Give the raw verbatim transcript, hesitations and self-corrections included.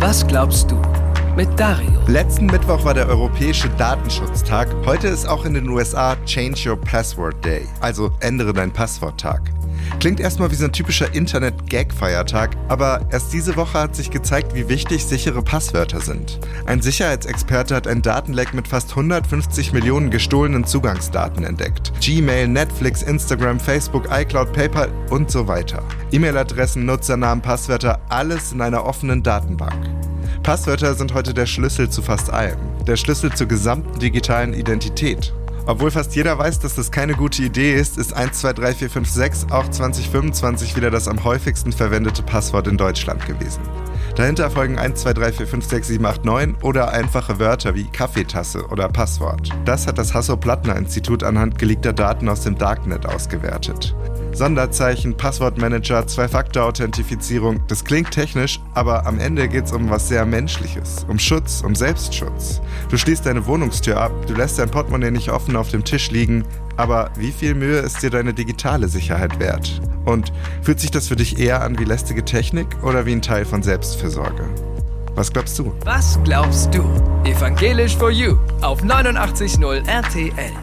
Was glaubst du? Mit Dario. Letzten Mittwoch war der Europäische Datenschutztag. Heute ist auch in den U S A Change Your Password Day, also ändere dein Passwort-Tag. Klingt erstmal wie so ein typischer Internet-Gag-Feiertag, aber erst diese Woche hat sich gezeigt, wie wichtig sichere Passwörter sind. Ein Sicherheitsexperte hat ein Datenleck mit fast hundertfünfzig Millionen gestohlenen Zugangsdaten entdeckt. Gmail, Netflix, Instagram, Facebook, iCloud, PayPal und so weiter. E-Mail-Adressen, Nutzernamen, Passwörter, alles in einer offenen Datenbank. Passwörter sind heute der Schlüssel zu fast allem. Der Schlüssel zur gesamten digitalen Identität. Obwohl fast jeder weiß, dass das keine gute Idee ist, ist eins zwei drei vier fünf sechs auch zwanzig fünfundzwanzig wieder das am häufigsten verwendete Passwort in Deutschland gewesen. Dahinter folgen eins zwei drei vier fünf sechs sieben acht neun oder einfache Wörter wie Kaffeetasse oder Passwort. Das hat das Hasso-Plattner-Institut anhand geleakter Daten aus dem Darknet ausgewertet. Sonderzeichen, Passwortmanager, Zwei-Faktor-Authentifizierung, das klingt technisch, aber am Ende geht's um was sehr Menschliches, um Schutz, um Selbstschutz. Du schließt deine Wohnungstür ab, du lässt dein Portemonnaie nicht offen auf dem Tisch liegen, aber wie viel Mühe ist dir deine digitale Sicherheit wert? Und fühlt sich das für dich eher an wie lästige Technik oder wie ein Teil von Selbstfürsorge? Was glaubst du? Was glaubst du? Evangelisch for You auf neunundachtzig Komma null R T L.